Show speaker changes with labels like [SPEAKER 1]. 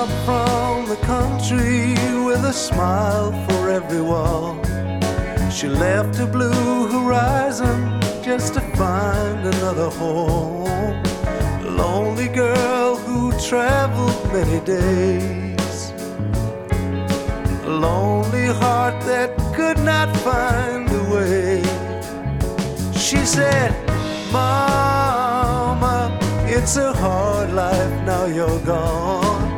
[SPEAKER 1] up from the country with a smile for everyone. She left a blue horizon just to find another home. A lonely girl who traveled many days. A lonely heart that could not find a way. She said, Mama, it's a hard life now you're gone.